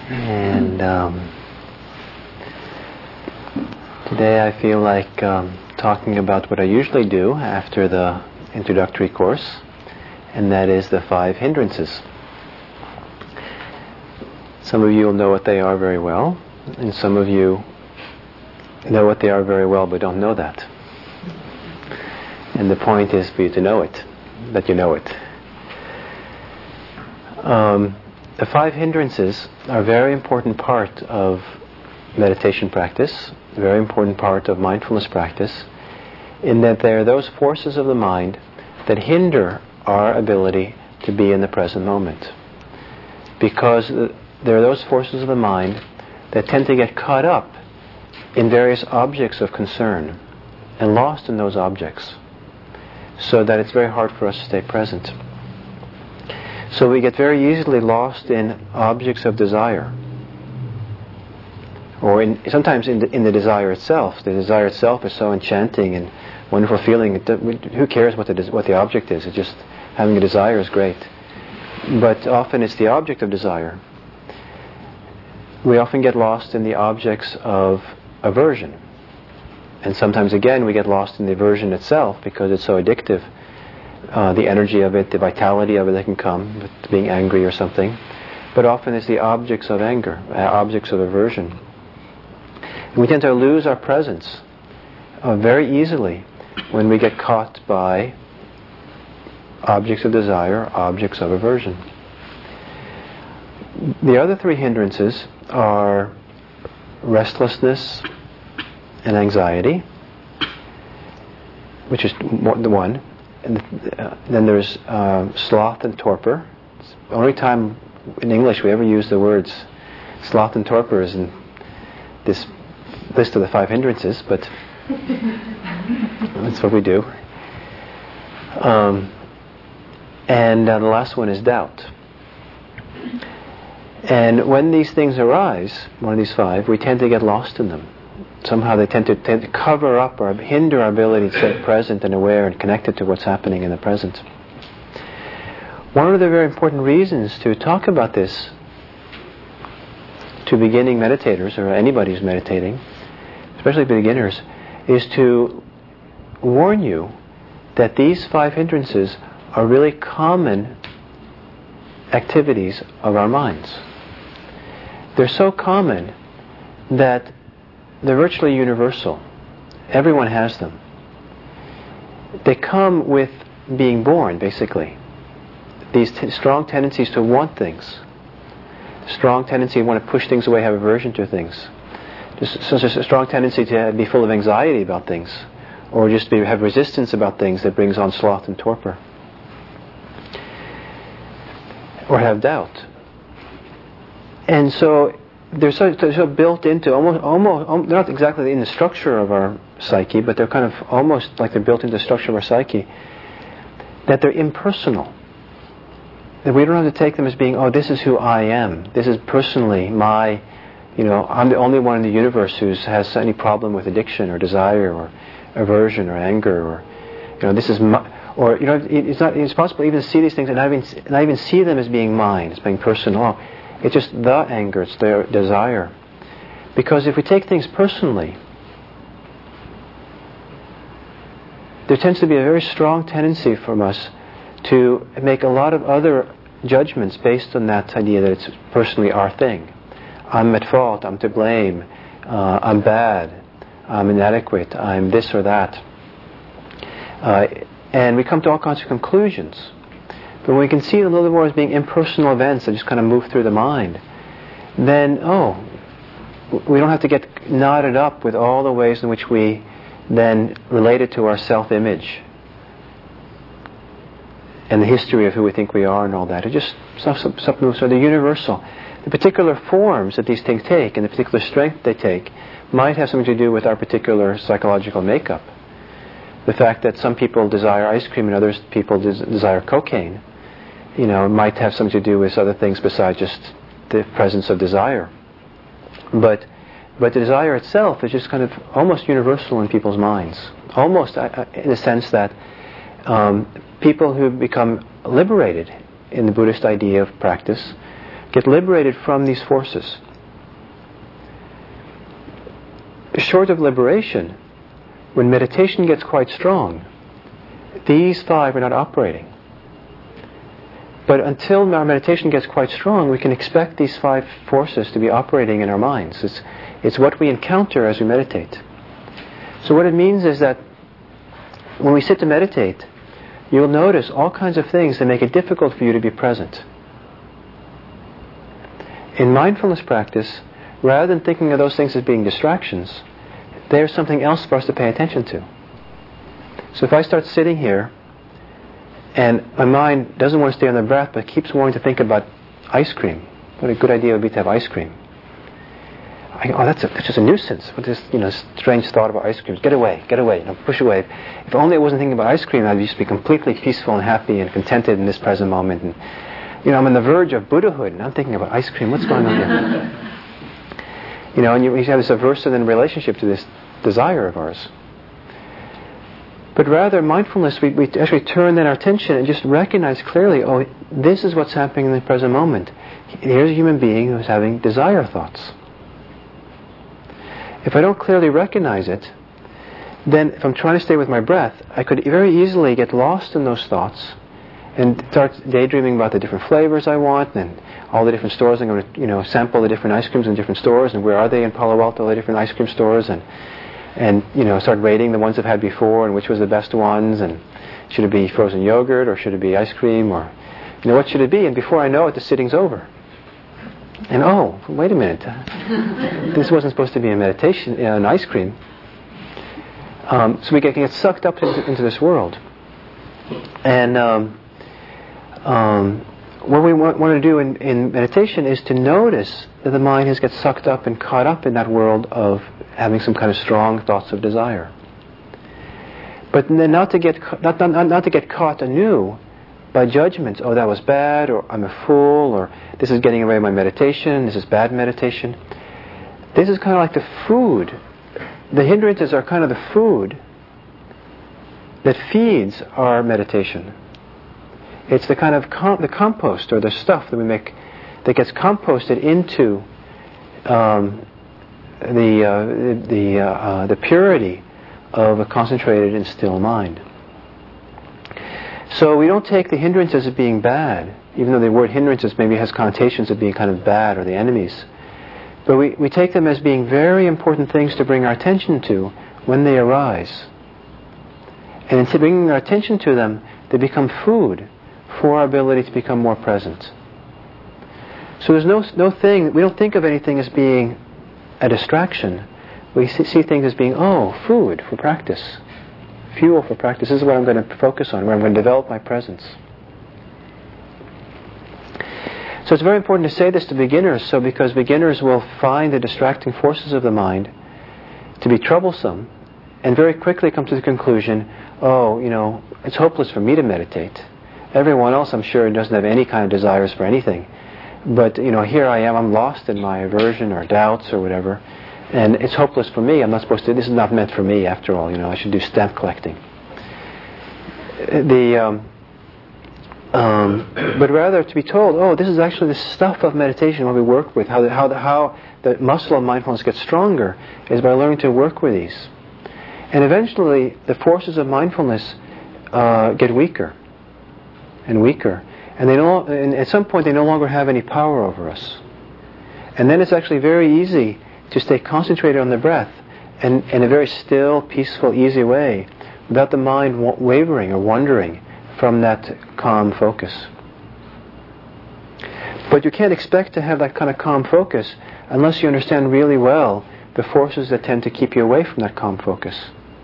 And today I feel like talking about what I usually do after the introductory course, and that is the 5 hindrances. Some of you will know what they are very well, and some of you know what they are very well but don't know that. And the point is for you to know it, that you know it. The 5 hindrances are a very important part of meditation practice, a very important part of mindfulness practice, in that they are those forces of the mind that hinder our ability to be in the present moment. Because there are those forces of the mind that tend to get caught up in various objects of concern and lost in those objects, so that it's very hard for us to stay present. So we get very easily lost in objects of desire, or sometimes in the desire itself. The desire itself is so enchanting and wonderful feeling. Who cares what the object is? It's just having a desire is great. But often it's the object of desire. We often get lost in the objects of aversion. And sometimes again we get lost in the aversion itself because it's so addictive. The energy of it, the vitality of it that can come with being angry or something. But often it's the objects of anger, objects of aversion. And we tend to lose our presence very easily when we get caught by objects of desire, objects of aversion. The other 3 hindrances are restlessness and anxiety, which is the one. And then there's sloth and torpor. It's the only time in English we ever use the words sloth and torpor is in this list of the 5 hindrances, but that's what we do. And the last one is doubt. And when these things arise, one of these 5, we tend to get lost in them. Somehow they tend to cover up or hinder our ability to stay present and aware and connected to what's happening in the present. One of the very important reasons to talk about this to beginning meditators, or anybody who's meditating, especially beginners, is to warn you that these 5 hindrances are really common activities of our minds. They're so common that they're virtually universal. Everyone has them. They come with being born, basically. These strong tendencies to want things. Strong tendency to want to push things away, have aversion to things. Just a strong tendency to be full of anxiety about things. Or just have resistance about things that brings on sloth and torpor. Or have doubt. And so they're so built into almost they're not exactly in the structure of our psyche, but they're kind of almost like they're built into the structure of our psyche, that they're impersonal. That we don't have to take them as being, oh, this is who I am. This is personally my, I'm the only one in the universe who has any problem with addiction or desire or aversion or anger or, this is my, or it's possible even to see these things and not even see them as being mine, as being personal. Oh, it's just the anger, it's their desire. Because if we take things personally, there tends to be a very strong tendency from us to make a lot of other judgments based on that idea that it's personally our thing. I'm at fault, I'm to blame, I'm bad, I'm inadequate, I'm this or that. And we come to all kinds of conclusions. But when we can see it a little bit more as being impersonal events that just kind of move through the mind, then, we don't have to get knotted up with all the ways in which we then relate it to our self-image and the history of who we think we are and all that. It just something so the universal. The particular forms that these things take and the particular strength they take might have something to do with our particular psychological makeup. The fact that some people desire ice cream and other people desire cocaine, might have something to do with other things besides just the presence of desire. But the desire itself is just kind of almost universal in people's minds. Almost in the sense that people who become liberated in the Buddhist idea of practice get liberated from these forces. Short of liberation, when meditation gets quite strong, these 5 are not operating. But until our meditation gets quite strong, we can expect these 5 forces to be operating in our minds. It's what we encounter as we meditate. So what it means is that when we sit to meditate, you'll notice all kinds of things that make it difficult for you to be present. In mindfulness practice, rather than thinking of those things as being distractions, there's something else for us to pay attention to. So if I start sitting here, and my mind doesn't want to stay on the breath, but keeps wanting to think about ice cream. What a good idea it would be to have ice cream. That's just a nuisance. What this, strange thought about ice cream. Get away, push away. If only I wasn't thinking about ice cream, I'd just be completely peaceful and happy and contented in this present moment. And, I'm on the verge of Buddhahood, and I'm thinking about ice cream. What's going on here? And you have this aversive relationship to this desire of ours. But rather, mindfulness, we actually turn then our attention and just recognize clearly, this is what's happening in the present moment. Here's a human being who's having desire thoughts. If I don't clearly recognize it, then if I'm trying to stay with my breath, I could very easily get lost in those thoughts and start daydreaming about the different flavors I want and all the different stores I'm going to, sample the different ice creams in different stores and where are they in Palo Alto, the different ice cream stores, and start rating the ones I've had before and which was the best ones, and should it be frozen yogurt or should it be ice cream, or what should it be? And before I know it, the sitting's over. And wait a minute, this wasn't supposed to be a meditation, an ice cream. So we get sucked up into this world. And what we want to do in meditation is to notice that the mind has got sucked up and caught up in that world of having some kind of strong thoughts of desire. But then not to get caught anew by judgments. That was bad, or I'm a fool, or this is getting away my meditation, this is bad meditation. This is kind of like the food. The hindrances are kind of the food that feeds our meditation. It's the kind of the compost or the stuff that we make that gets composted into the purity of a concentrated and still mind. So we don't take the hindrances as being bad, even though the word hindrances maybe has connotations of being kind of bad or the enemies. But we take them as being very important things to bring our attention to when they arise. And in bringing our attention to them, they become food for our ability to become more present. So there's no thing, we don't think of anything as being a distraction. We see things as being, food for practice. Fuel for practice. This is what I'm going to focus on, where I'm going to develop my presence. So it's very important to say this to beginners, because beginners will find the distracting forces of the mind to be troublesome, and very quickly come to the conclusion, it's hopeless for me to meditate. Everyone else, I'm sure, doesn't have any kind of desires for anything. But, here I am, I'm lost in my aversion or doubts or whatever, and it's hopeless for me. I'm not supposed to, this is not meant for me after all, I should do stamp collecting. But rather to be told, this is actually the stuff of meditation, what we work with, how the muscle of mindfulness gets stronger is by learning to work with these. And eventually, the forces of mindfulness get weaker and weaker. And at some point, they no longer have any power over us. And then it's actually very easy to stay concentrated on the breath and in a very still, peaceful, easy way without the mind wavering or wandering from that calm focus. But you can't expect to have that kind of calm focus unless you understand really well the forces that tend to keep you away from that calm focus.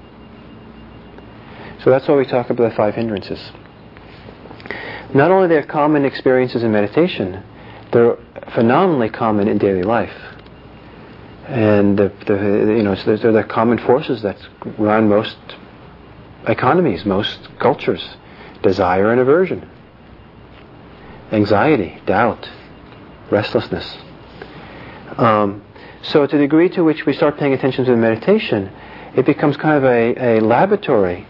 So that's why we talk about the 5 hindrances. Not only they're common experiences in meditation, they're phenomenally common in daily life. And they're the common forces that run most economies, most cultures. Desire and aversion, anxiety, doubt, restlessness. So to the degree to which we start paying attention to the meditation, it becomes kind of a laboratory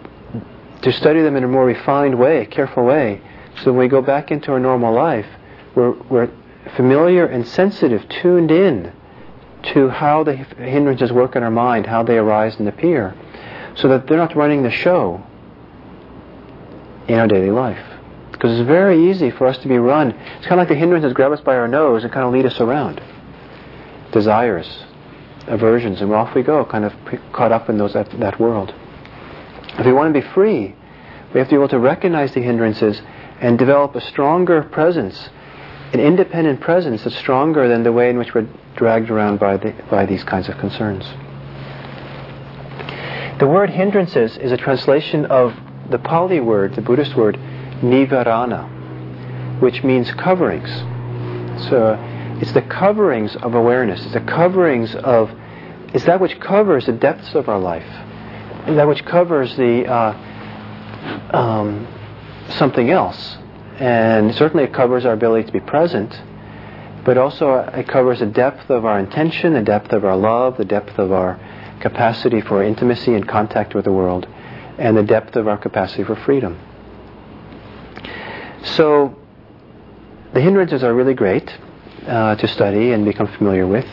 to study them in a more refined way, careful way, so when we go back into our normal life, we're familiar and sensitive, tuned in to how the hindrances work in our mind, how they arise and appear, so that they're not running the show in our daily life. Because it's very easy for us to be run. It's kind of like the hindrances grab us by our nose and kind of lead us around. Desires, aversions, and off we go, kind of caught up in that world. If we want to be free, we have to be able to recognize the hindrances and develop a stronger presence, an independent presence that's stronger than the way in which we're dragged around by these kinds of concerns. The word hindrances is a translation of the Pali word, the Buddhist word, nivarana, which means coverings. So it's the coverings of awareness. It's that which covers the depths of our life, and that which covers the something else. And certainly it covers our ability to be present, but also it covers the depth of our intention, the depth of our love, the depth of our capacity for intimacy and contact with the world, and the depth of our capacity for freedom. So the hindrances are really great to study and become familiar with.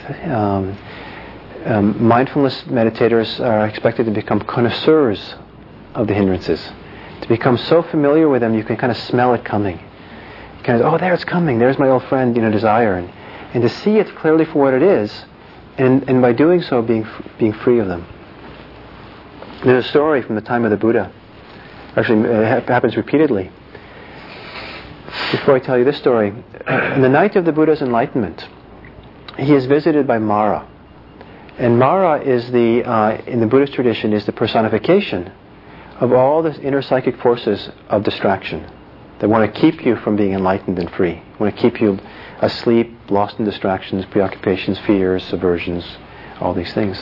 Mindfulness meditators are expected to become connoisseurs of the hindrances. To become so familiar with them, you can kind of smell it coming. You kind of, oh, there it's coming. There's my old friend, desire, and to see it clearly for what it is, and by doing so, being free of them. There's a story from the time of the Buddha. Actually, it happens repeatedly. Before I tell you this story, on the night of the Buddha's enlightenment, he is visited by Mara. And Mara is in the Buddhist tradition, is the personification of all the inner psychic forces of distraction that want to keep you from being enlightened and free, want to keep you asleep, lost in distractions, preoccupations, fears, aversions, all these things.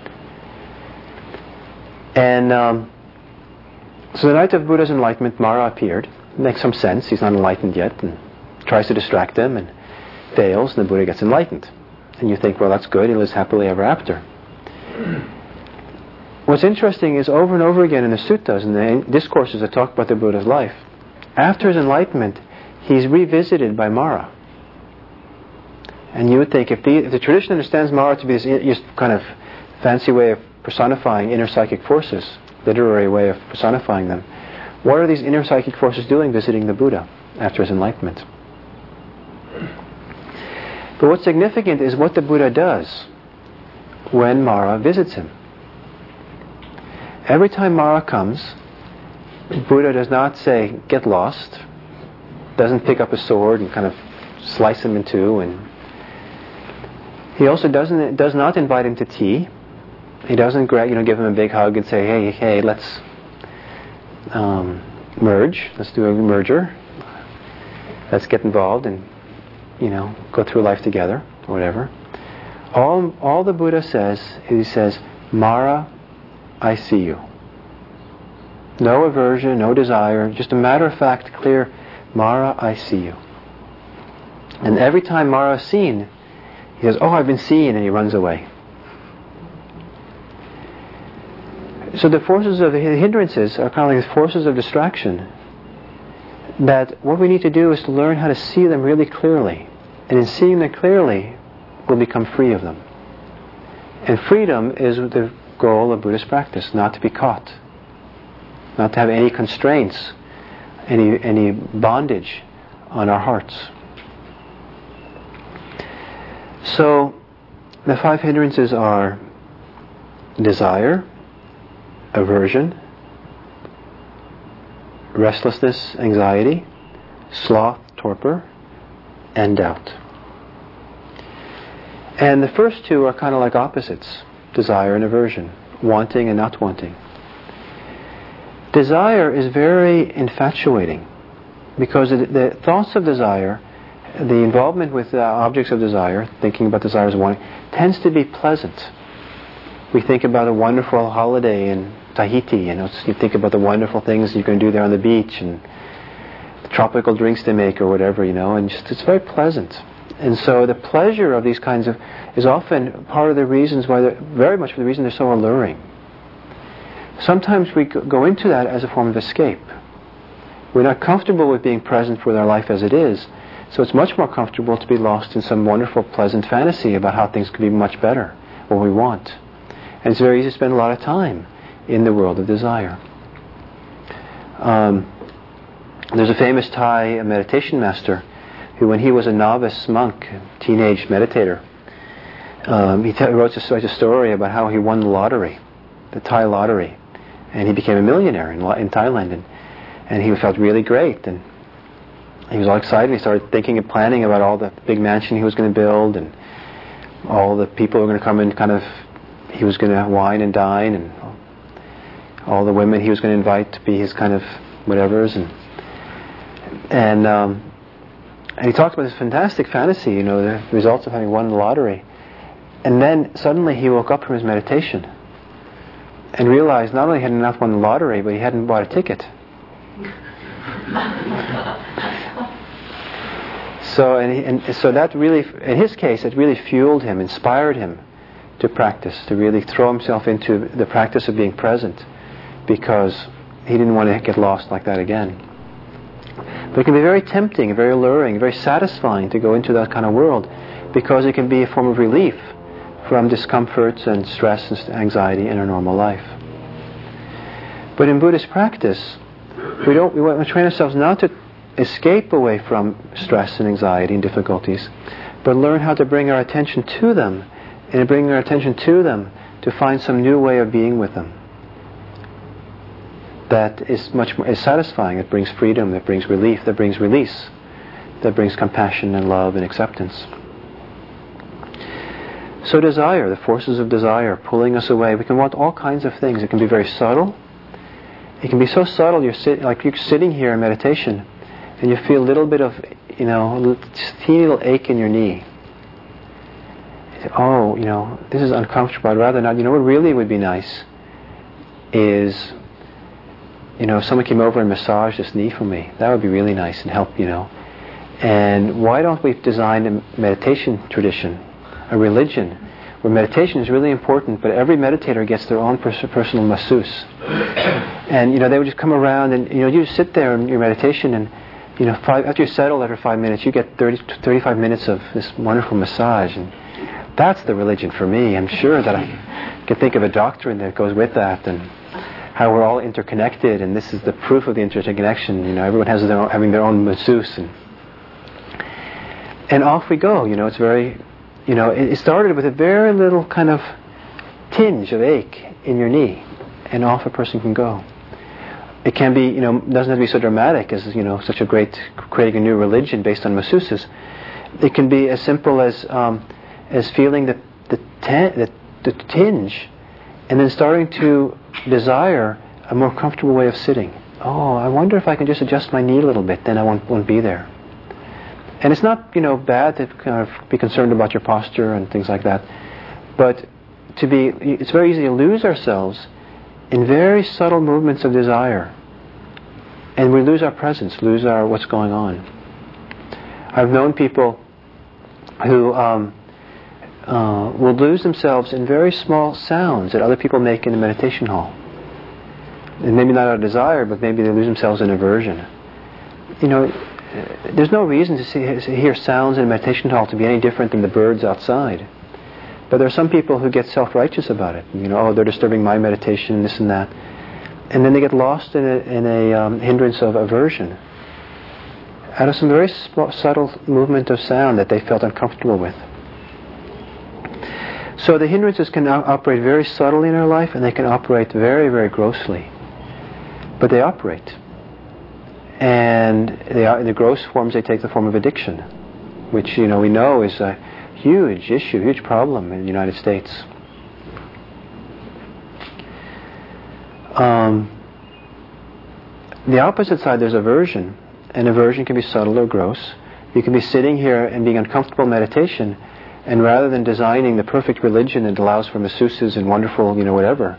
And so the night of Buddha's enlightenment, Mara appeared. It makes some sense. He's not enlightened yet, and tries to distract them, and fails, and the Buddha gets enlightened. And you think, well, that's good. He lives happily ever after. What's interesting is over and over again in the suttas and the discourses that talk about the Buddha's life, after his enlightenment, he's revisited by Mara. And you would think, if the tradition understands Mara to be this kind of fancy way of personifying inner psychic forces, literary way of personifying them, what are these inner psychic forces doing visiting the Buddha after his enlightenment? But what's significant is what the Buddha does when Mara visits him. Every time Mara comes, Buddha does not say, get lost, doesn't pick up a sword and kind of slice him in two, and he also does not invite him to tea. He doesn't give him a big hug and say, hey, let's merge, let's do a merger, let's get involved and go through life together, or whatever. All the Buddha says is, he says, Mara, I see you. No aversion, no desire, just a matter of fact, clear, Mara, I see you. And every time Mara is seen, he says, oh, I've been seen, and he runs away. So the forces of the hindrances are kind of like the forces of distraction, that what we need to do is to learn how to see them really clearly. And in seeing them clearly, we'll become free of them. And freedom is the goal of Buddhist practice, not to be caught, not to have any constraints, any bondage on our hearts. So the 5 hindrances are desire, aversion, restlessness, anxiety, sloth, torpor, and doubt. And the first 2 are kind of like opposites, desire and aversion, wanting and not wanting. Desire is very infatuating, because the thoughts of desire, the involvement with objects of desire, thinking about desires and wanting, tends to be pleasant. We think about a wonderful holiday in Tahiti, you think about the wonderful things you can do there on the beach, and the tropical drinks they make or whatever, and just it's very pleasant. And so the pleasure of these kinds of is often part of the reasons why very much for the reason they're so alluring. Sometimes we go into that as a form of escape. We're not comfortable with being present with our life as it is, So it's much more comfortable to be lost in some wonderful, pleasant fantasy about how things could be much better, what we want. And it's very easy to spend a lot of time in the world of desire. There's a famous Thai meditation master who, when he was a novice monk, teenage meditator, he wrote a story about how he won the lottery, the Thai lottery, and he became a millionaire in Thailand, and he felt really great, and he was all excited. He started thinking and planning about all the big mansion he was going to build, and all the people who were going to come in, he was going to wine and dine, and all the women he was going to invite to be his kind of whatevers, and he talked about this fantastic fantasy, the results of having won the lottery. And then suddenly he woke up from his meditation and realized not only had he not won the lottery, but he hadn't bought a ticket. So that really, in his case, it really fueled him, inspired him to practice, to really throw himself into the practice of being present, because he didn't want to get lost like that again. But it can be very tempting, very alluring, very satisfying to go into that kind of world, because it can be a form of relief from discomforts and stress and anxiety in our normal life. But in Buddhist practice, we want to train ourselves not to escape away from stress and anxiety and difficulties, but learn how to bring our attention to them, and bring our attention to them to find some new way of being with them that is much more satisfying, that brings freedom, that brings relief, that brings release, that brings compassion and love and acceptance. So desire, the forces of desire pulling us away, we can want all kinds of things. It can be very subtle. It can be so subtle, you're sitting here in meditation and you feel a little bit of, a teeny little ache in your knee. You say, this is uncomfortable. I'd rather not. What really would be nice is, if someone came over and massaged this knee for me. That would be really nice and help, And why don't we design a meditation tradition, a religion, where meditation is really important, but every meditator gets their own personal masseuse. And, they would just come around and, you just sit there in your meditation and, after you settle after 5 minutes, you get 30 to 35 minutes of this wonderful massage. And that's the religion for me. I'm sure that I can think of a doctrine that goes with that, and how we're all interconnected, and this is the proof of the interconnection. Everyone has having their own masseuse, and off we go. It's very, it started with a very little kind of tinge of ache in your knee, and off a person can go. It can be, doesn't have to be so dramatic as, such a great creating a new religion based on masseuses. It can be as simple as feeling the tinge, and then starting to desire a more comfortable way of sitting. I wonder if I can just adjust my knee a little bit, then I won't be there. And it's not, bad to kind of be concerned about your posture and things like that. But it's very easy to lose ourselves in very subtle movements of desire. And we lose our presence, lose our what's going on. I've known people who will lose themselves in very small sounds that other people make in the meditation hall. And maybe not out of desire, but maybe they lose themselves in aversion. There's no reason to hear sounds in a meditation hall to be any different than the birds outside. But there are some people who get self-righteous about it. They're disturbing my meditation, this and that. And then they get lost in a hindrance of aversion out of some very subtle movement of sound that they felt uncomfortable with. So the hindrances can operate very subtly in our life, and they can operate very, very grossly. But they operate. And in the gross forms, they take the form of addiction, which, we know is a huge issue, huge problem in the United States. The opposite side, there's aversion. And aversion can be subtle or gross. You can be sitting here and being uncomfortable in meditation, and rather than designing the perfect religion that allows for masseuses and wonderful, whatever,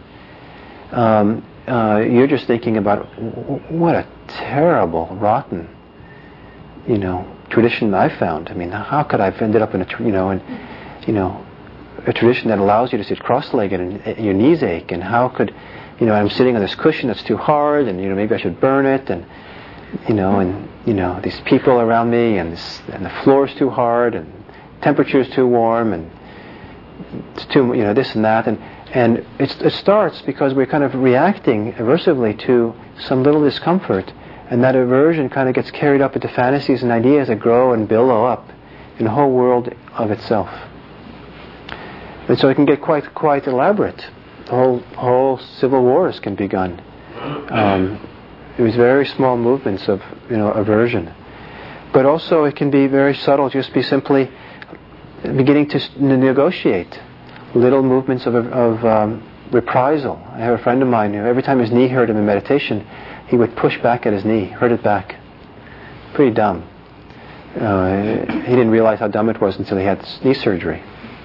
you're just thinking about what a terrible, rotten, tradition I found. How could I have ended up in a tradition that allows you to sit cross-legged and your knees ache, and how could, I'm sitting on this cushion that's too hard, and maybe I should burn it, and these people around me, and the floor is too hard, and temperature is too warm, and it's too, this and that, and it starts because we're kind of reacting aversively to some little discomfort, and that aversion kind of gets carried up into fantasies and ideas that grow and billow up in a whole world of itself. And so it can get quite elaborate. The whole civil wars can be begun. It was very small movements of aversion, but also it can be very subtle. Just be simply beginning to negotiate little movements of reprisal. I have a friend of mine who every time his knee hurt him in meditation, he would push back at his knee, hurt it back. Pretty dumb. He didn't realize how dumb it was until he had knee surgery.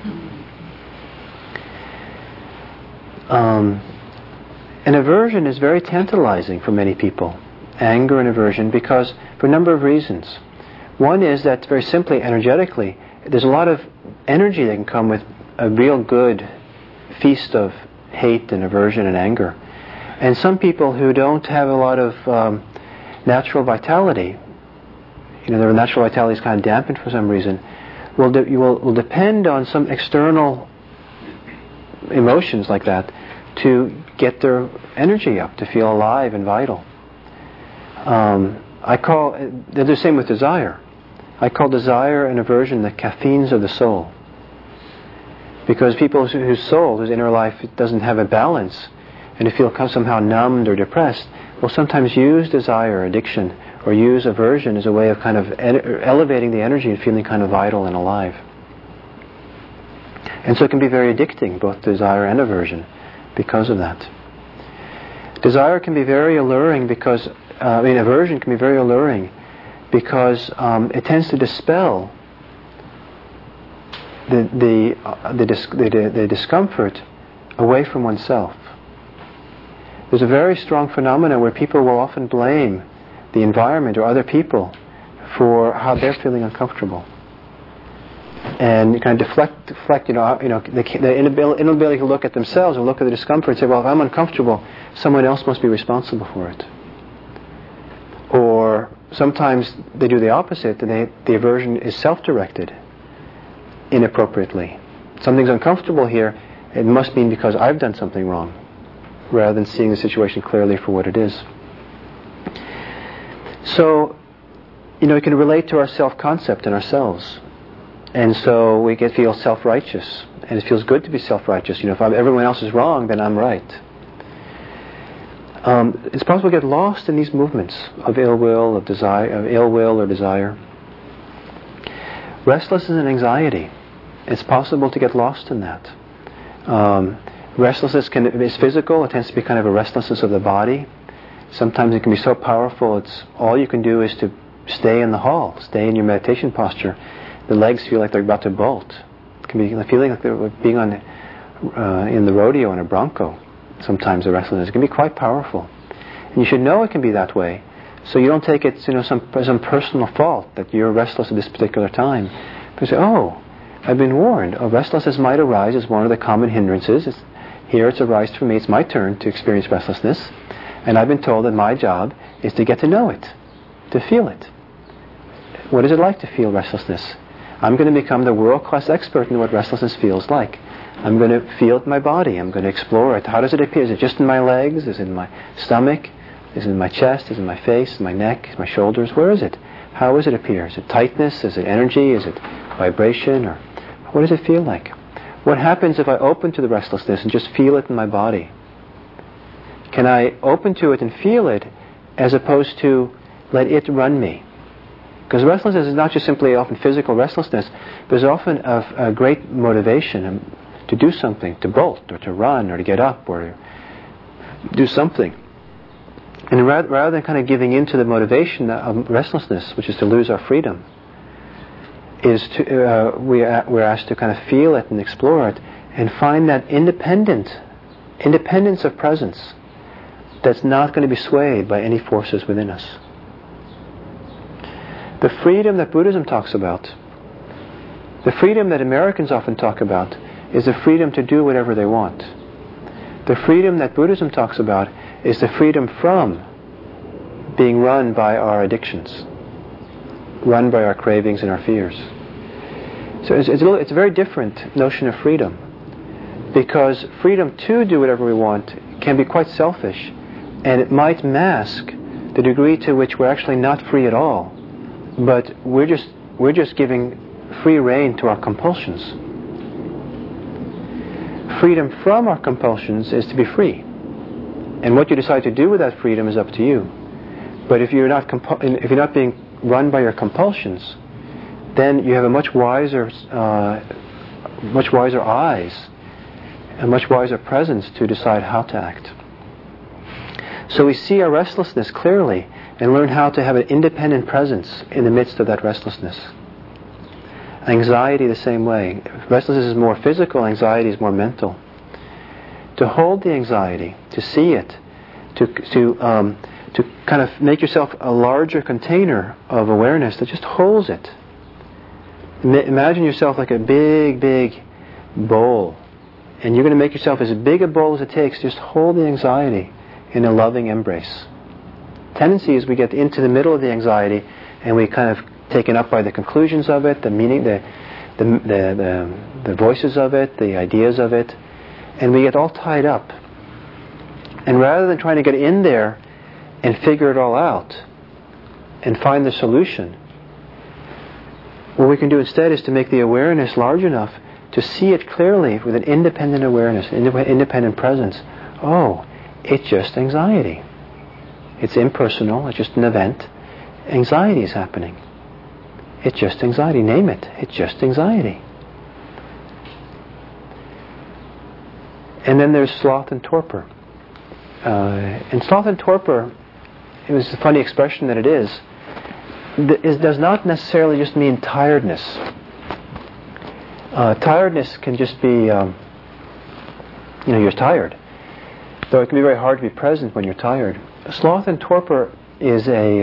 And aversion is very tantalizing for many people, anger and aversion, because for a number of reasons. One is that very simply, energetically, there's a lot of energy that can come with a real good feast of hate and aversion and anger. And some people who don't have a lot of natural vitality, their natural vitality is kind of dampened for some reason, will depend on some external emotions like that to get their energy up, to feel alive and vital. They're the same with desire. I call desire and aversion the caffeines of the soul. Because people whose inner life doesn't have a balance, and who feel somehow numbed or depressed, will sometimes use desire, addiction, or use aversion as a way of kind of elevating the energy and feeling kind of vital and alive. And so it can be very addicting, both desire and aversion, because of that. Desire can be very alluring because, aversion can be very alluring because it tends to dispel the discomfort away from oneself. There's a very strong phenomenon where people will often blame the environment or other people for how they're feeling uncomfortable, and kind of deflect. The inability to look at themselves and look at the discomfort and say, "Well, if I'm uncomfortable, someone else must be responsible for it." Or sometimes they do the opposite, and the aversion is self-directed inappropriately. Something's uncomfortable here, it must mean because I've done something wrong, rather than seeing the situation clearly for what it is. So, it can relate to our self-concept and ourselves. And so we feel self-righteous, and it feels good to be self-righteous. If everyone else is wrong, then I'm right. It's possible to get lost in these movements of ill will, of ill will or desire. Restlessness and anxiety. It's possible to get lost in that. Restlessness is physical. It tends to be kind of a restlessness of the body. Sometimes it can be so powerful, it's all you can do is to stay in the hall, stay in your meditation posture. The legs feel like they're about to bolt. It can be the feeling like they're being in the rodeo in a bronco. Sometimes the restlessness can be quite powerful, and you should know it can be that way, so you don't take it some personal fault that you're restless at this particular time. But you say, "Oh, I've been warned. Restlessness might arise as one of the common hindrances. It's arised for me. It's my turn to experience restlessness, and I've been told that my job is to get to know it, to feel it. What is it like to feel restlessness? I'm going to become the world-class expert in what restlessness feels like. I'm going to feel it in my body. I'm going to explore it. How does it appear? Is it just in my legs? Is it in my stomach? Is it in my chest? Is it in my face? My neck? My shoulders? Where is it? How does it appear? Is it tightness? Is it energy? Is it vibration? Or what does it feel like? What happens if I open to the restlessness and just feel it in my body? Can I open to it and feel it as opposed to let it run me? Because restlessness is not just simply often physical restlessness. There's often a great motivation to do something, to bolt, or to run, or to get up, or to do something. And rather than kind of giving in to the motivation of restlessness, which is to lose our freedom, we're asked to kind of feel it and explore it, and find that independence of presence that's not going to be swayed by any forces within us. The freedom that Buddhism talks about, the freedom that Americans often talk about, is the freedom to do whatever they want. The freedom that Buddhism talks about is the freedom from being run by our addictions, run by our cravings and our fears. So it's a very different notion of freedom, because freedom to do whatever we want can be quite selfish, and it might mask the degree to which we're actually not free at all, but we're just giving free rein to our compulsions. Freedom from our compulsions is to be free, and what you decide to do with that freedom is up to you. But if you're not being run by your compulsions, then you have a much wiser eyes, a much wiser presence to decide how to act. So we see our restlessness clearly and learn how to have an independent presence in the midst of that restlessness. Anxiety the same way. Restlessness is more physical, anxiety is more mental. To hold the anxiety, to see it, to kind of make yourself a larger container of awareness that just holds it. Imagine yourself like a big, big bowl, and you're going to make yourself as big a bowl as it takes. Just hold the anxiety in a loving embrace. Tendency is we get into the middle of the anxiety and we kind of taken up by the conclusions of it, the meaning, the voices of it, the ideas of it, and we get all tied up. And rather than trying to get in there and figure it all out and find the solution, what we can do instead is to make the awareness large enough to see it clearly with an independent awareness, independent presence. Oh, it's just anxiety. It's impersonal, it's just an event. Anxiety is happening. It's just anxiety. Name it. It's just anxiety. And then there's sloth and torpor. And sloth and torpor, it was a funny expression that it is, does not necessarily just mean tiredness. Tiredness can just be, you're tired. Though it can be very hard to be present when you're tired. Sloth and torpor is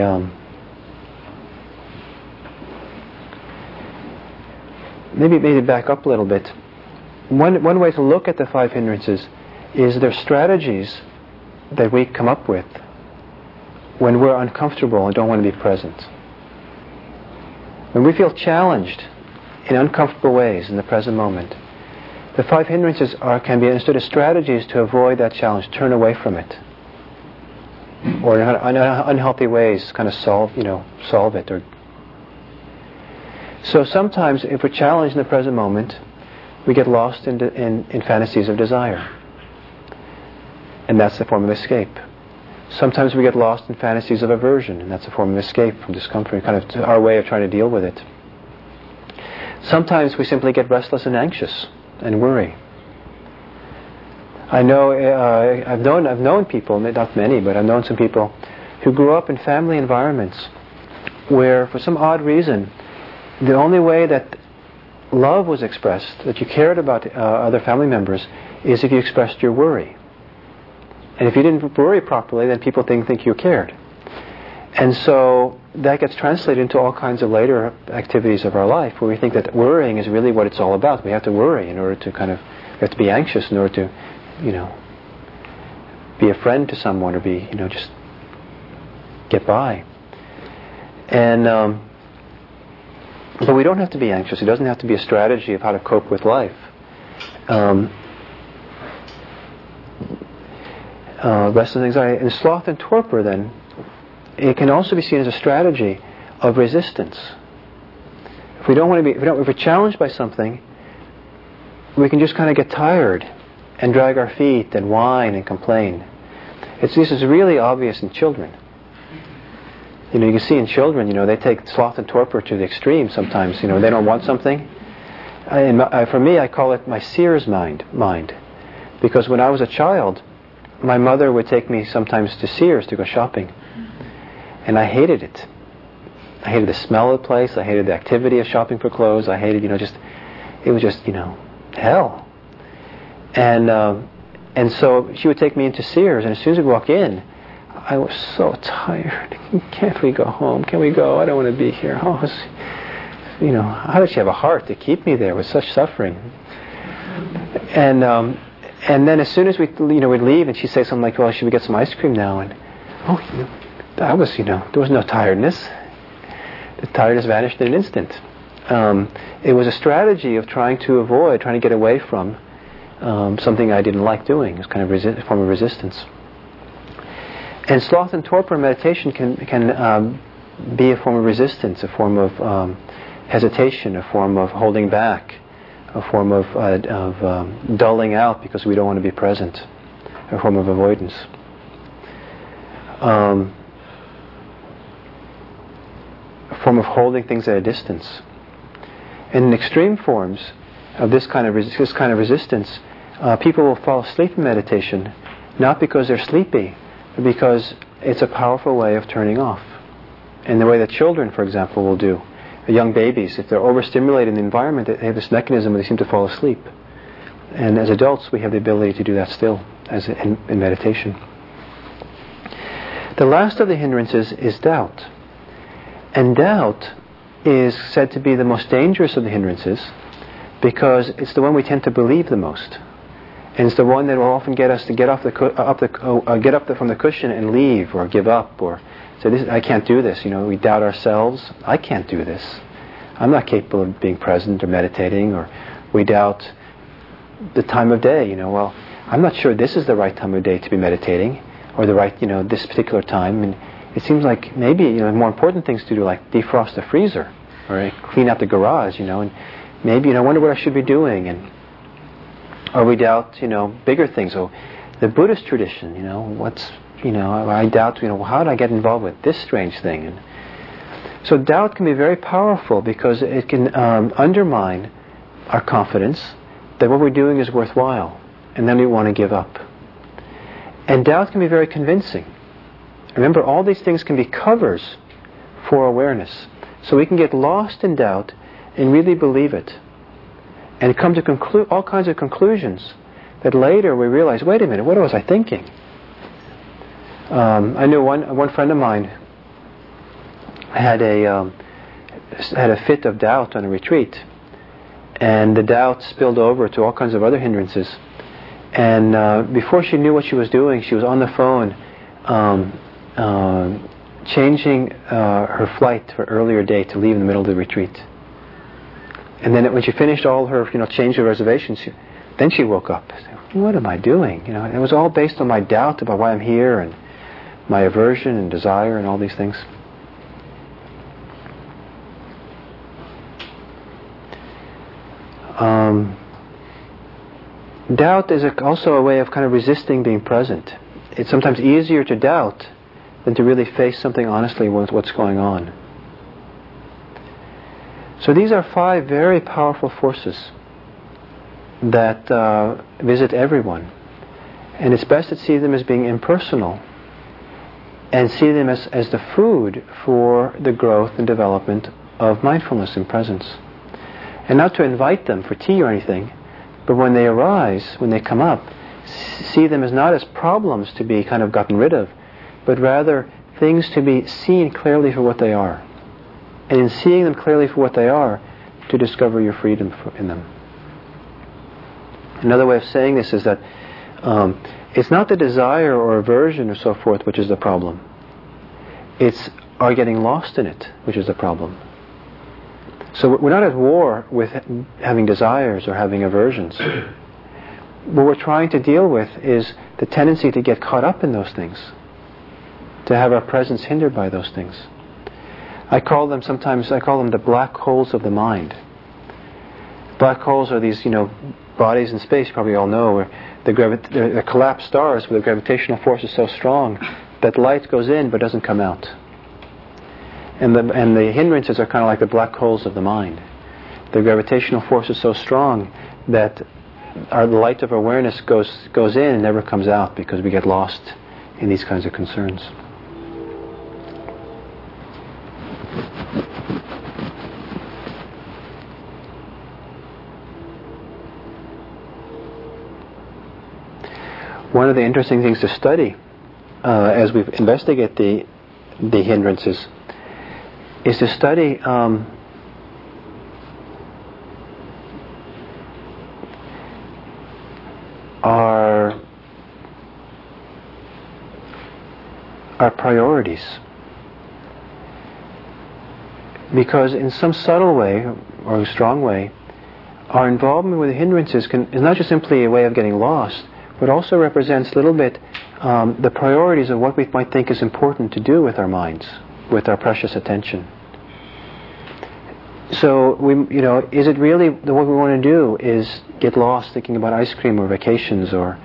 maybe back up a little bit. One way to look at the 5 hindrances is they're strategies that we come up with when we're uncomfortable and don't want to be present. When we feel challenged in uncomfortable ways in the present moment, the 5 hindrances can be understood as strategies to avoid that challenge, turn away from it, or in unhealthy ways kind of solve it. So sometimes if we're challenged in the present moment, we get lost in fantasies of desire, and that's a form of escape. Sometimes we get lost in fantasies of aversion, and that's a form of escape from discomfort, kind of our way of trying to deal with it. Sometimes we simply get restless and anxious and worry. I know I've known people, not many, but I've known some people who grew up in family environments where, for some odd reason, the only way that love was expressed, that you cared about other family members, is if you expressed your worry. And if you didn't worry properly, then people didn't think you cared. And so that gets translated into all kinds of later activities of our life, where we think that worrying is really what it's all about. We have to worry in order to we have to be anxious in order to, be a friend to someone or be, just get by. And but we don't have to be anxious. It doesn't have to be a strategy of how to cope with life. Restless anxiety and sloth and torpor, then, it can also be seen as a strategy of resistance. If we don't want to be, if we're challenged by something, we can just kind of get tired and drag our feet and whine and complain. This is really obvious in children. You can see in children, they take sloth and torpor to the extreme sometimes. They don't want something. For me, I call it my Sears mind. Because when I was a child, my mother would take me sometimes to Sears to go shopping. And I hated it. I hated the smell of the place. I hated the activity of shopping for clothes. I hated, it was just, hell. And so she would take me into Sears, and as soon as we walk in, I was so tired. Can't we go home? Can we go? I don't want to be here. Oh, how did she have a heart to keep me there with such suffering? And then as soon as we'd leave, and she'd say something like, "Well, should we get some ice cream now?" And that was, there was no tiredness. The tiredness vanished in an instant. It was a strategy of trying to get away from something I didn't like doing. It was kind of a form of resistance. And sloth and torpor in meditation can be a form of resistance, a form of hesitation, a form of holding back, a form of dulling out because we don't want to be present, a form of avoidance. A form of holding things at a distance. And in extreme forms of this kind of resistance, people will fall asleep in meditation, not because they're sleepy, but because it's a powerful way of turning off. And the way that children, for example, will do. Young babies, if they're overstimulated in the environment, they have this mechanism where they seem to fall asleep. And as adults, we have the ability to do that still, as in meditation. The last of the hindrances is doubt. And doubt is said to be the most dangerous of the hindrances because it's the one we tend to believe the most. And it's the one that will often get us to get up from the cushion and leave or give up or say, I can't do this. We doubt ourselves. I can't do this. I'm not capable of being present or meditating. Or we doubt the time of day. Well, I'm not sure this is the right time of day to be meditating or the right, this particular time. And it seems like maybe, more important things to do, like defrost the freezer or clean out the garage, and maybe, I wonder what I should be doing. Or we doubt, bigger things. Oh, the Buddhist tradition, I doubt, how did I get involved with this strange thing? And so doubt can be very powerful because it can undermine our confidence that what we're doing is worthwhile, and then we want to give up. And doubt can be very convincing. Remember, all these things can be covers for awareness. So we can get lost in doubt and really believe it, and come to all kinds of conclusions that later we realize, wait a minute, what was I thinking? I knew one friend of mine had a fit of doubt on a retreat, and the doubt spilled over to all kinds of other hindrances. And before she knew what she was doing, she was on the phone changing her flight for earlier date to leave in the middle of the retreat. And then when she finished all her, change of reservations, then she woke up. What am I doing? It was all based on my doubt about why I'm here and my aversion and desire and all these things. Doubt is also a way of kind of resisting being present. It's sometimes easier to doubt than to really face something honestly with what's going on. So these are 5 very powerful forces that visit everyone. And it's best to see them as being impersonal and see them as the food for the growth and development of mindfulness and presence. And not to invite them for tea or anything, but when they arise, when they come up, see them as not as problems to be kind of gotten rid of, but rather things to be seen clearly for what they are. And in seeing them clearly for what they are, to discover your freedom in them. Another way of saying this is that it's not the desire or aversion or so forth which is the problem. It's our getting lost in it which is the problem. So we're not at war with having desires or having aversions. What we're trying to deal with is the tendency to get caught up in those things, to have our presence hindered by those things. I call them the black holes of the mind. Black holes are these, bodies in space, you probably all know, where the collapsed stars where the gravitational force is so strong that light goes in but doesn't come out. And the hindrances are kind of like the black holes of the mind. The gravitational force is so strong that the light of awareness goes in and never comes out because we get lost in these kinds of concerns. One of the interesting things to study as we investigate the hindrances is to study our priorities. Because in some subtle way, or strong way, our involvement with the hindrances is not just simply a way of getting lost, but also represents a little bit the priorities of what we might think is important to do with our minds, with our precious attention. So, is it really what we want to do is get lost thinking about ice cream or vacations or,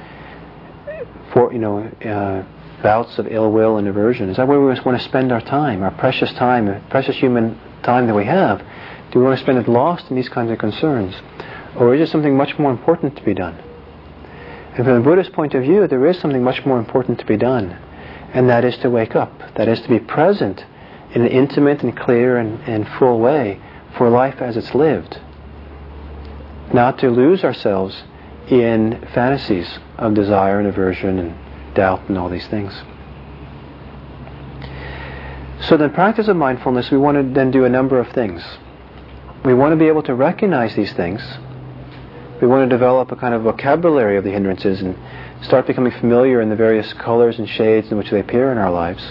bouts of ill will and aversion? Is that where we want to spend our time, our precious time, precious human time that we have? Do we want to spend it lost in these kinds of concerns? Or is there something much more important to be done? And from the Buddhist point of view, there is something much more important to be done. And that is to wake up. That is to be present in an intimate and clear and full way for life as it's lived. Not to lose ourselves in fantasies of desire and aversion and doubt and all these things. So the practice of mindfulness, we want to then do a number of things. We want to be able to recognize these things. We want to develop a kind of vocabulary of the hindrances and start becoming familiar in the various colors and shades in which they appear in our lives.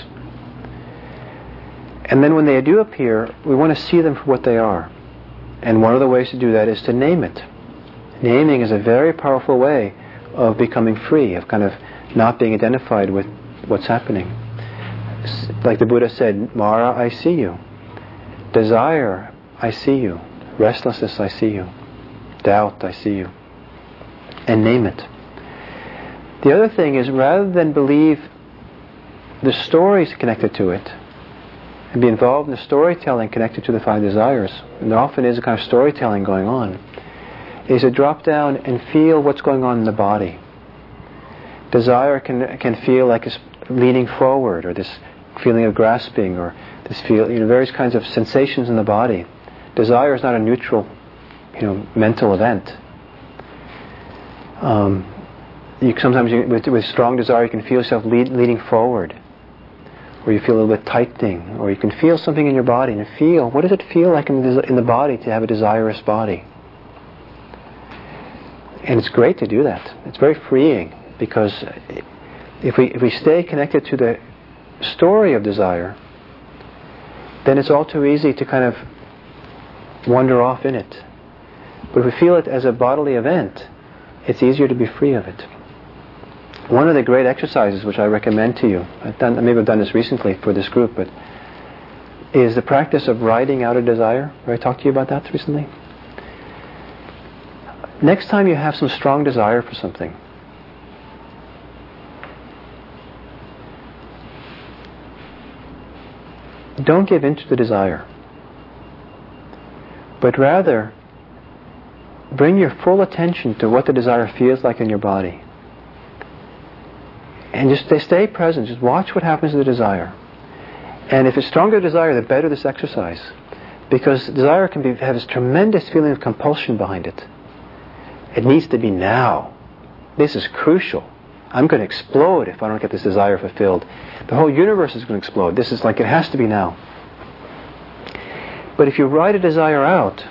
And then when they do appear, we want to see them for what they are. And one of the ways to do that is to name it. Naming is a very powerful way of becoming free, of kind of not being identified with what's happening. Like the Buddha said, Mara, I see you. Desire, I see you. Restlessness, I see you. Doubt, I see you. And name it. The other thing is, rather than believe the stories connected to it, and be involved in the storytelling connected to the 5 desires, and there often is a kind of storytelling going on, is to drop down and feel what's going on in the body. Desire can feel like it's leaning forward, or this feeling of grasping, or this various kinds of sensations in the body. Desire is not a neutral, mental event. Sometimes with strong desire, you can feel yourself leaning forward, or you feel a little bit tightening, or you can feel something in your body and feel, what does it feel like in the body to have a desirous body? And it's great to do that. It's very freeing, because if we stay connected to the story of desire, then it's all too easy to kind of wander off in it. But if we feel it as a bodily event, it's easier to be free of it. One of the great exercises which I recommend to you, maybe I've done this recently for this group, but is the practice of writing out a desire. Have I talked to you about that recently? Next time you have some strong desire for something, don't give in to the desire, but rather bring your full attention to what the desire feels like in your body. And just stay present. Just watch what happens to the desire. And if it's stronger desire, the better this exercise. Because desire can have this tremendous feeling of compulsion behind it. It needs to be now. This is crucial. I'm going to explode if I don't get this desire fulfilled. The whole universe is going to explode. This is like, it has to be now. But if you write a desire out,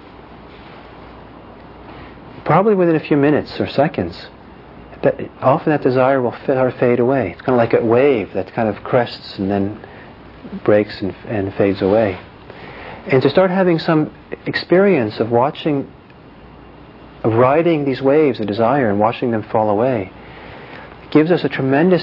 probably within a few minutes or seconds, often that desire will fade away. It's kind of like a wave that kind of crests and then breaks and fades away. And to start having some experience of riding these waves of desire and watching them fall away, gives us a tremendous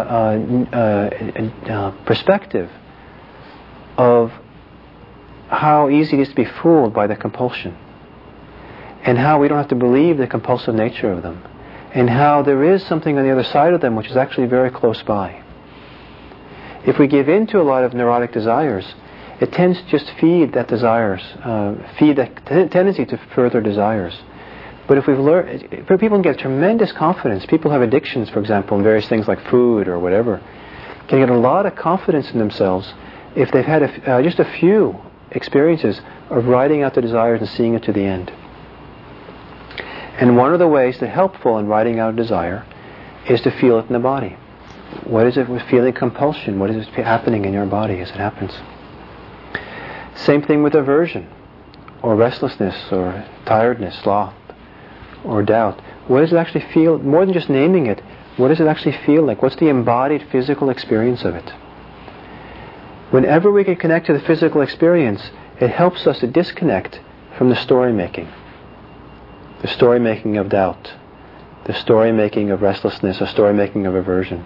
perspective of how easy it is to be fooled by the compulsion, and how we don't have to believe the compulsive nature of them, and how there is something on the other side of them which is actually very close by. If we give in to a lot of neurotic desires, it tends to just feed that tendency to further desires. But if we've learned, people can get tremendous confidence. People have addictions, for example, in various things like food or whatever, can get a lot of confidence in themselves if they've had just a few experiences of writing out the desires and seeing it to the end. And one of the ways to helpful in writing out a desire is to feel it in the body. What is it with feeling compulsion? What is happening in your body as it happens? Same thing with aversion, or restlessness, or tiredness, sloth, or doubt. What does it actually feel, more than just naming it, what does it actually feel like? What's the embodied physical experience of it? Whenever we can connect to the physical experience, it helps us to disconnect from the story making. The story making of doubt, the story making of restlessness, the story making of aversion.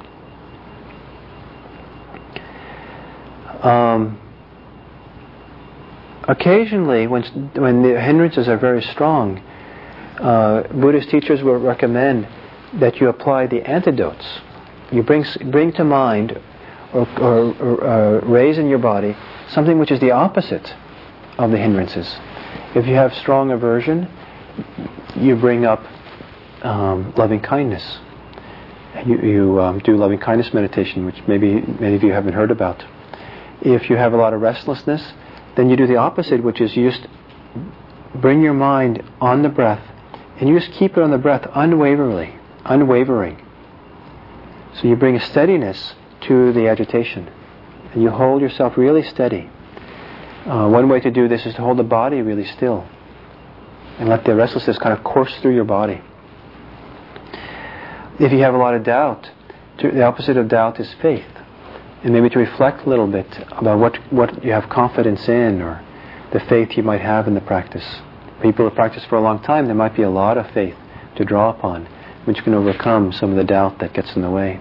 Occasionally, when the hindrances are very strong, Buddhist teachers will recommend that you apply the antidotes. You bring to mind or raise in your body something which is the opposite of the hindrances. If you have strong aversion, you bring up loving kindness. You do loving kindness meditation, which maybe many of you haven't heard about. If you have a lot of restlessness, then you do the opposite, which is you just bring your mind on the breath, and you just keep it on the breath unwavering. So you bring a steadiness to the agitation, and you hold yourself really steady. One way to do this is to hold the body really still, and let the restlessness kind of course through your body. If you have a lot of doubt, the opposite of doubt is faith. And maybe to reflect a little bit about what you have confidence in, or the faith you might have in the practice. People who practice for a long time, there might be a lot of faith to draw upon, which can overcome some of the doubt that gets in the way.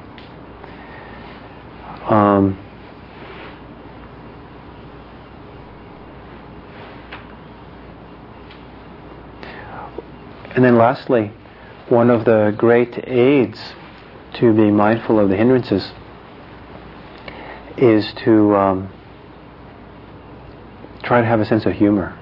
And then lastly, one of the great aids to being mindful of the hindrances is to try to have a sense of humor.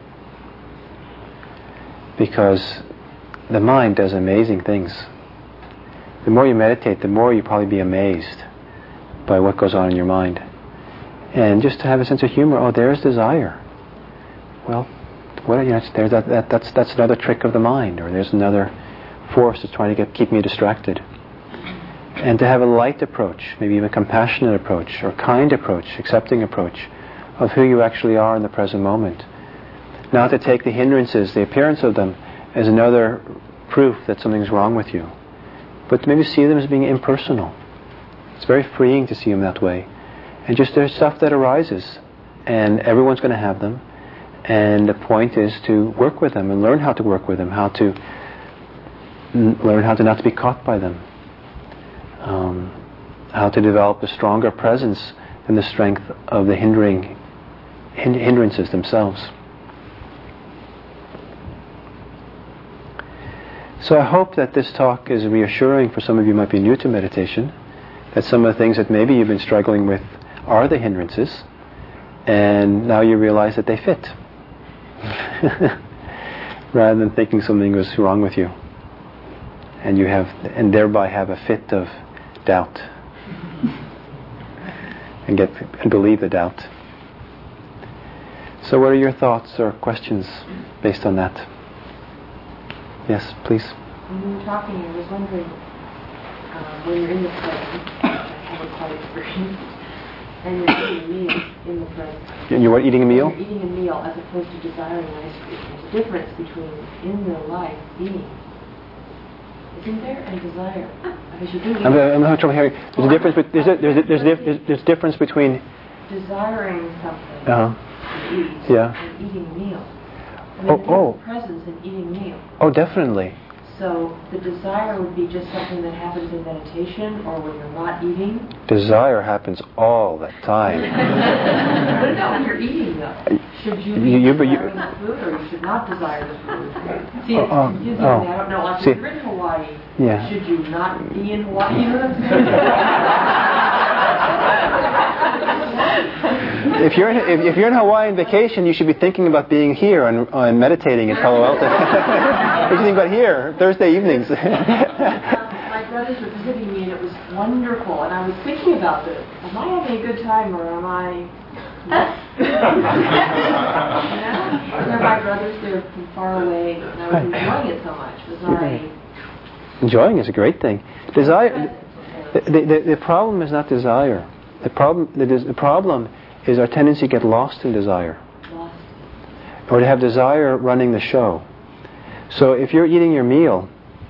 Because the mind does amazing things. The more you meditate, the more you probably be amazed by what goes on in your mind. And just to have a sense of humor, oh, there's desire. Well, that's another trick of the mind, or there's another force that's trying to keep me distracted. And to have a light approach, maybe even a compassionate approach, or kind approach, accepting approach of who you actually are in the present moment. Not to take the hindrances, the appearance of them, as another proof that something's wrong with you, but to maybe see them as being impersonal. It's very freeing to see them that way. And just there's stuff that arises, and everyone's going to have them, and the point is to work with them and learn how to work with them, how to learn how to not to be caught by them. How to develop a stronger presence than the strength of the hindrances themselves. So I hope that this talk is reassuring for some of you who might be new to meditation, that some of the things that maybe you've been struggling with are the hindrances, and now you realize that they fit, rather than thinking something was wrong with you, and thereby have a fit of doubt, and believe the doubt. So what are your thoughts or questions based on that? Yes, please. When you were talking, I was wondering, when you're in the present, I haven't quite experienced, and you're eating a meal in the present. And you're what, eating a meal? You're eating a meal as opposed to desiring ice cream. There's a difference between in the life eating, isn't there, and desire. Because you do eat. I'm having trouble hearing. There's a difference. There's difference between desiring something to eat and eating a meal. I mean, there's presence in eating a meal. Oh, definitely. So the desire would be just something that happens in meditation, or when you're not eating. Desire happens all the time. But no, when you're eating though, should you be desiring the food, or you should not desire the food? See, it's confusing me. I don't know. Like when you're in Hawaii, should you not be in Hawaii? You know what I'm saying? If you're in Hawaii on vacation, you should be thinking about being here and meditating in Palo Alto. What do you think about here, Thursday evenings? My brothers were visiting me, and it was wonderful. And I was thinking about this: am I having a good time, or am I? They're my brothers. They're from far away, and I was enjoying it so much. Was I? Enjoying is a great thing. Desire. The problem is not desire. The problem is our tendency to get lost in desire, or to have desire running the show. So if you're eating your meal,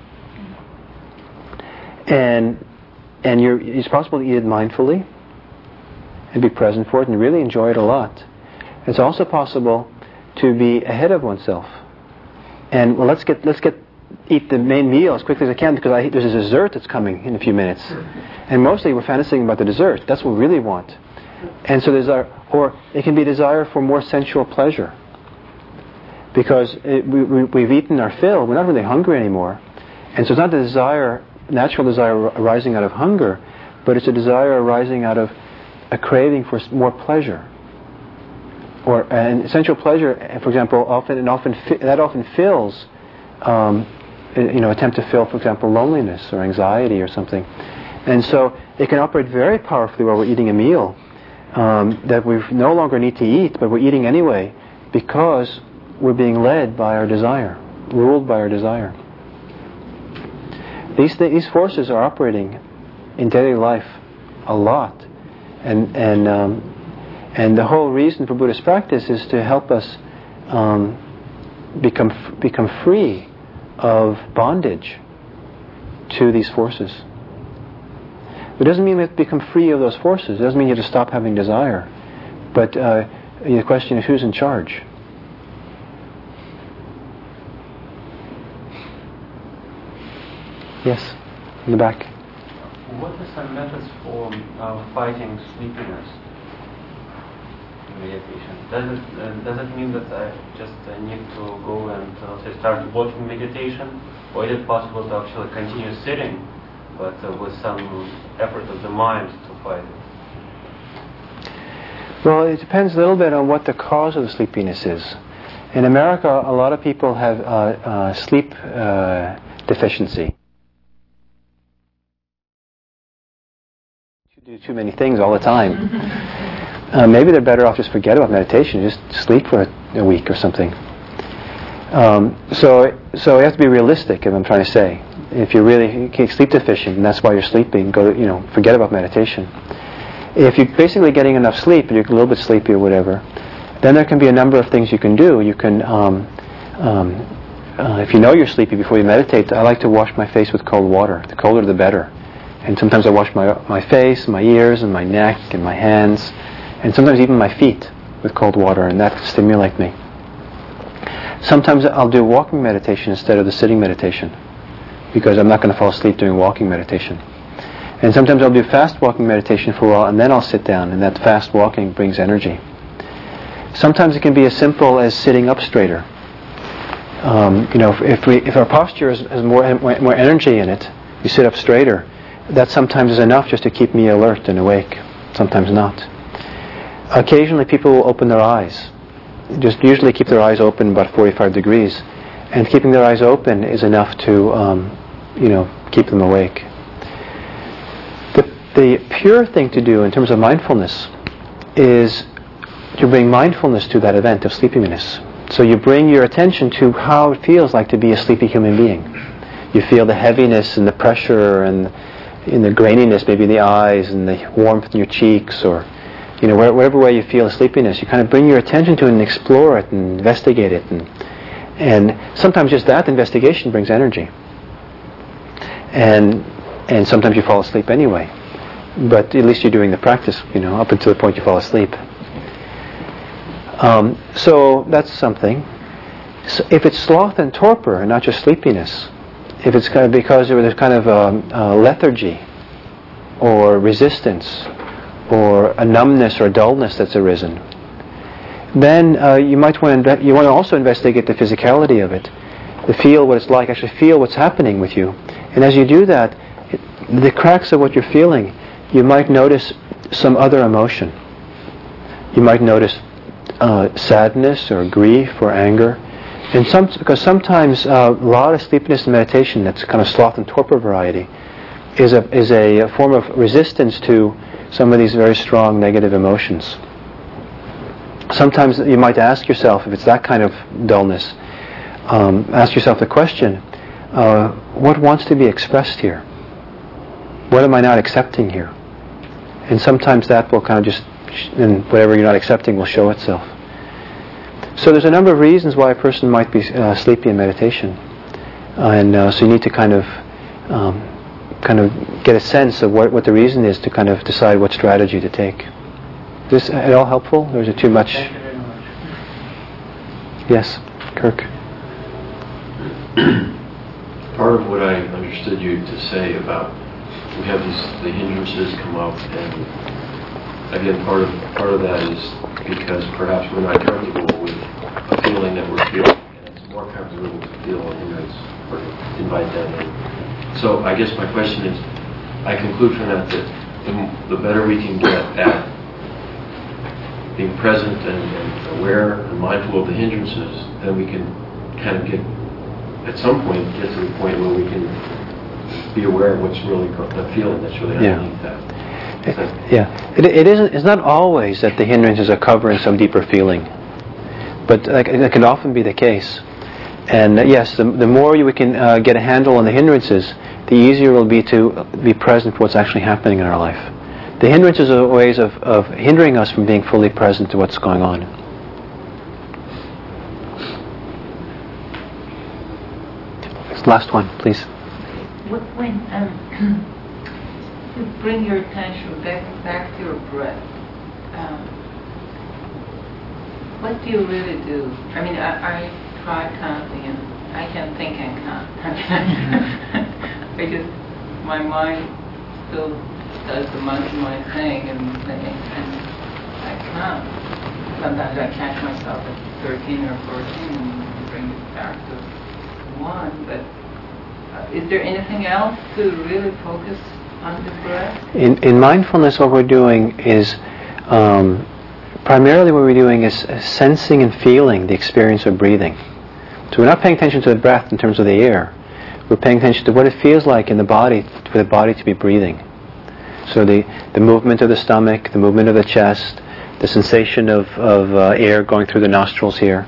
and it's possible to eat it mindfully and be present for it and really enjoy it a lot. It's also possible to be ahead of oneself. And well, let's eat the main meal as quickly as I can because there's a dessert that's coming in a few minutes. And mostly we're fantasizing about the dessert. That's what we really want. And so or it can be desire for more sensual pleasure. Because we've eaten our fill, we're not really hungry anymore. And so it's not the natural desire arising out of hunger, but it's a desire arising out of a craving for more pleasure. And sensual pleasure, for example, often fills, attempt to fill, for example, loneliness or anxiety or something. And so it can operate very powerfully while we're eating a meal that we no longer need to eat, but we're eating anyway because we're being led by our desire, ruled by our desire. These forces are operating in daily life a lot, and the whole reason for Buddhist practice is to help us become free of bondage to these forces. It doesn't mean we have to become free of those forces. It doesn't mean you have to stop having desire. But the question is, who's in charge? Yes, in the back. What are some methods for fighting sleepiness in meditation? Does it mean that I just need to go and start walking meditation, or is it possible to actually continue sitting, but with some effort of the mind to fight it? Well, it depends a little bit on what the cause of the sleepiness is. In America, a lot of people have sleep deficiency. Do too many things all the time. Maybe they're better off just forget about meditation, just sleep for a week or something. So you have to be realistic, if I'm trying to say. If you're really sleep deficient and that's why you're sleeping, forget about meditation. If you're basically getting enough sleep and you're a little bit sleepy or whatever, then there can be a number of things you can do. You can, if you know you're sleepy before you meditate, I like to wash my face with cold water. The colder the better. And sometimes I wash my face, my ears, and my neck, and my hands, and sometimes even my feet with cold water, and that can stimulate me. Sometimes I'll do walking meditation instead of the sitting meditation, because I'm not going to fall asleep doing walking meditation. And sometimes I'll do fast walking meditation for a while, and then I'll sit down, and that fast walking brings energy. Sometimes it can be as simple as sitting up straighter. If our posture has more energy in it, you sit up straighter. That sometimes is enough just to keep me alert and awake. Sometimes not. Occasionally people will open their eyes. Just usually keep their eyes open about 45 degrees. And keeping their eyes open is enough to, keep them awake. The pure thing to do in terms of mindfulness is to bring mindfulness to that event of sleepiness. So you bring your attention to how it feels like to be a sleepy human being. You feel the heaviness and the pressure and in the graininess, maybe in the eyes, and the warmth in your cheeks, or whatever way you feel the sleepiness, you kind of bring your attention to it and explore it and investigate it, and sometimes just that investigation brings energy, and sometimes you fall asleep anyway, but at least you're doing the practice, up until the point you fall asleep. So that's something. So if it's sloth and torpor and not just sleepiness, if it's kind of because there's kind of lethargy or resistance or a numbness or dullness that's arisen, then you might want to also investigate the physicality of it, to feel what it's like, actually feel what's happening with you. And as you do that, the cracks of what you're feeling, you might notice some other emotion. You might notice sadness or grief or anger. And because sometimes a lot of sleepiness in meditation, that's kind of sloth and torpor variety, is a form of resistance to some of these very strong negative emotions. Sometimes you might ask yourself, if it's that kind of dullness, ask yourself the question, what wants to be expressed here? What am I not accepting here? And sometimes that will kind of and whatever you're not accepting will show itself. So there's a number of reasons why a person might be sleepy in meditation, and so you need to kind of get a sense of what the reason is to kind of decide what strategy to take. Is this at all helpful, or is it too much? Thank you very much. Yes, Kirk. Part of what I understood you to say about we have the hindrances come up, and again, part of that is because perhaps we're not comfortable with a feeling that we're feeling, and it's more comfortable to feel a hindrance or invite that in. So I guess my question is, I conclude from that the better we can get at being present and aware and mindful of the hindrances, then we can kind of at some point get to the point where we can be aware of what's really the feeling that's really underneath that. It's not always that the hindrances are covering some deeper feeling, but that can often be the case. And yes, the more we can get a handle on the hindrances, the easier it will be to be present for what's actually happening in our life. The hindrances are ways of hindering us from being fully present to what's going on. Last one, please. When you bring your attention back to your breath, what do you really do? I mean, I try counting and I can think and count. Because my mind still does the mind thing and I count. Sometimes I catch myself at 13 or 14 and bring it back to 1, but is there anything else to really focus on the breath? In mindfulness, what we're doing is primarily what we're doing is sensing and feeling the experience of breathing. So we're not paying attention to the breath in terms of the air. We're paying attention to what it feels like in the body, for the body to be breathing. So the movement of the stomach, the movement of the chest, the sensation of air going through the nostrils here,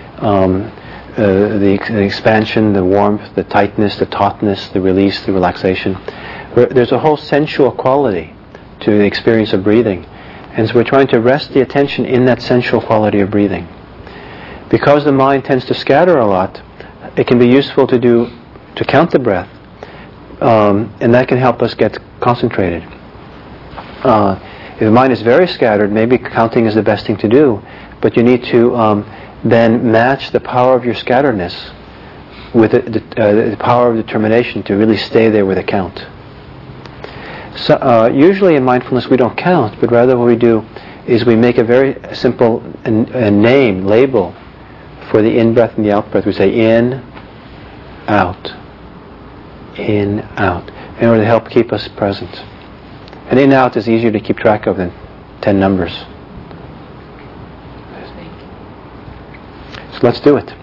the expansion, the warmth, the tightness, the tautness, the release, the relaxation. There's a whole sensual quality to the experience of breathing. And so we're trying to rest the attention in that sensual quality of breathing. Because the mind tends to scatter a lot, it can be useful to count the breath, and that can help us get concentrated. If the mind is very scattered, maybe counting is the best thing to do, but you need to then match the power of your scatteredness with the power of determination to really stay there with a count. So, usually in mindfulness we don't count, but rather what we do is we make a very simple label for the in-breath and the out-breath. We say in, out, in, out, in order to help keep us present. And in and out is easier to keep track of than 10 numbers. So let's do it.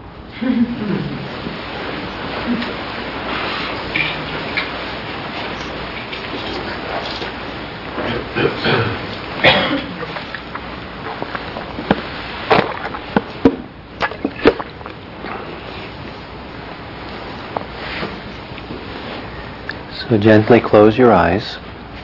So gently close your eyes.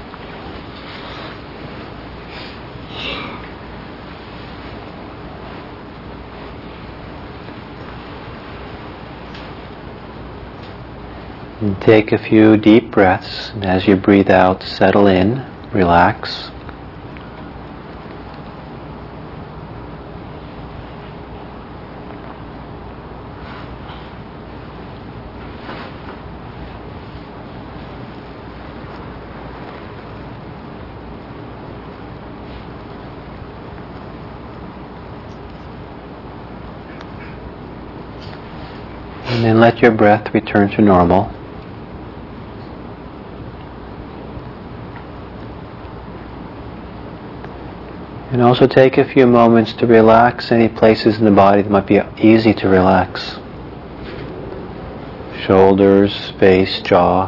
And take a few deep breaths, and as you breathe out, settle in, relax. And then let your breath return to normal. And also take a few moments to relax any places in the body that might be easy to relax. Shoulders, face, jaw.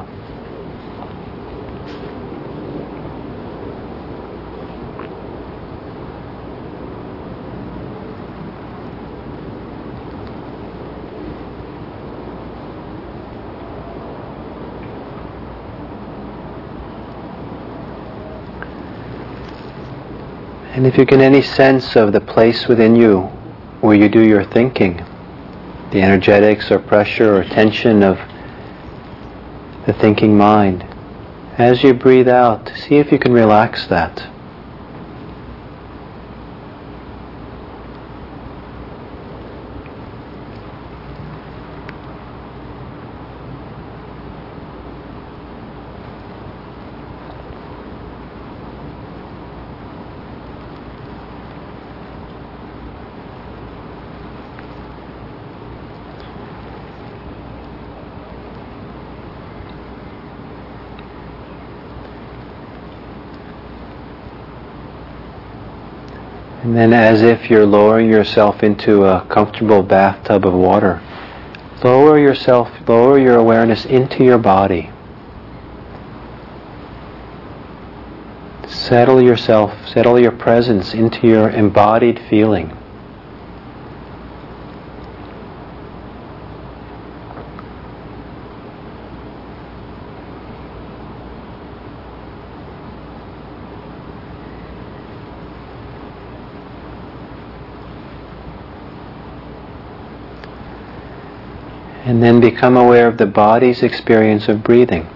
And if you get any sense of the place within you where you do your thinking, the energetics or pressure or tension of the thinking mind, as you breathe out, see if you can relax that. And then, as if you're lowering yourself into a comfortable bathtub of water, lower your awareness into your body. Settle your presence into your embodied feeling. And then become aware of the body's experience of breathing.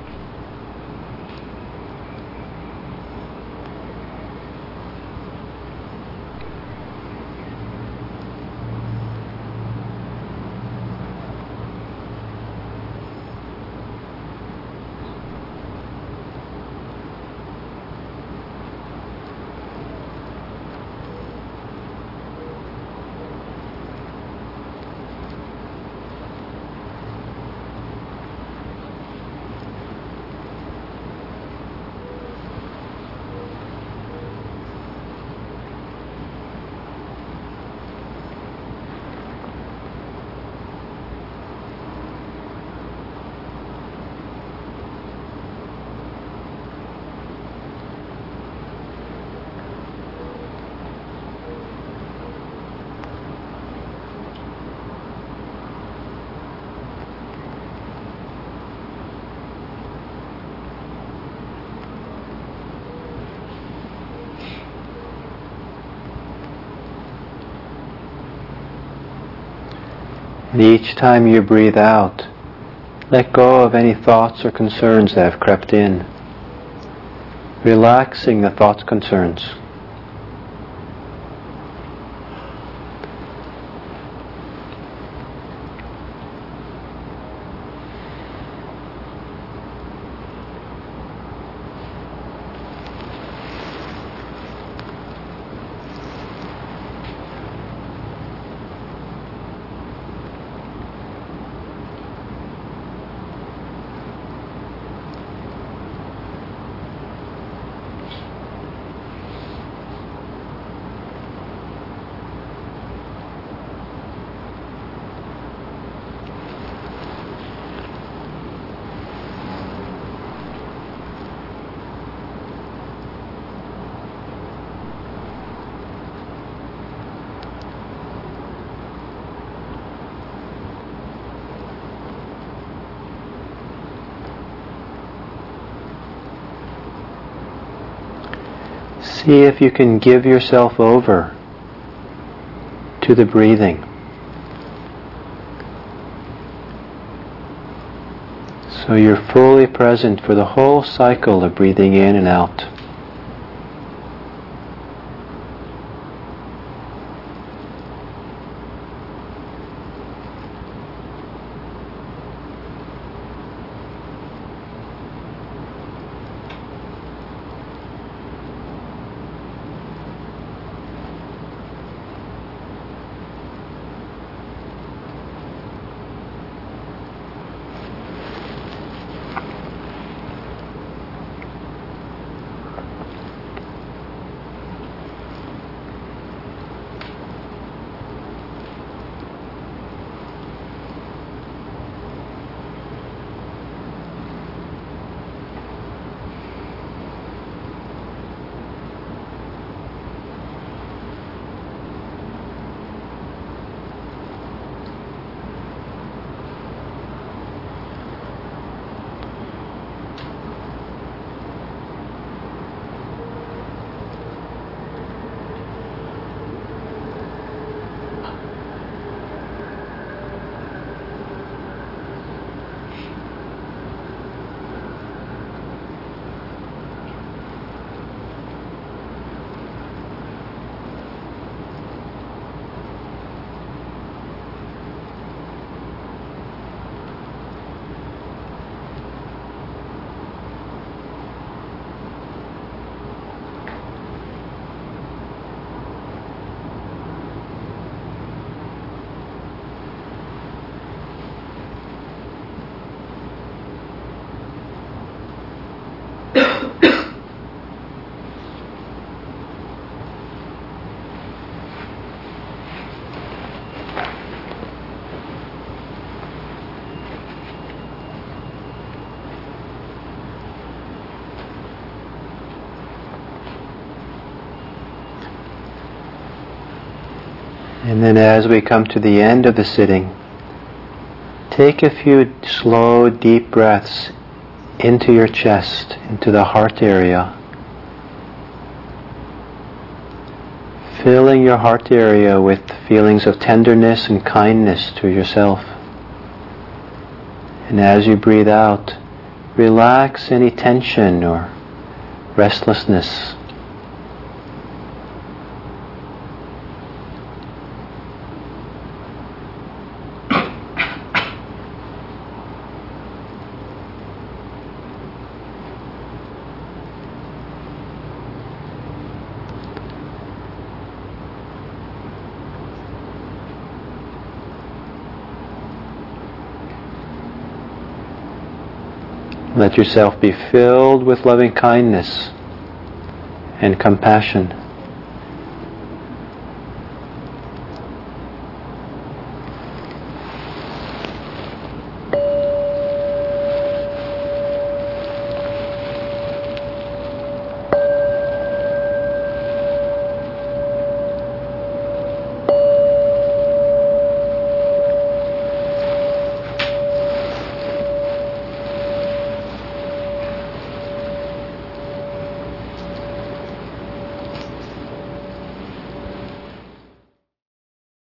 And each time you breathe out, let go of any thoughts or concerns that have crept in, relaxing the thoughts, concerns. See if you can give yourself over to the breathing. So you're fully present for the whole cycle of breathing in and out. And then as we come to the end of the sitting, take a few slow, deep breaths into your chest, into the heart area. Filling your heart area with feelings of tenderness and kindness to yourself. And as you breathe out, relax any tension or restlessness. Let yourself be filled with loving kindness and compassion.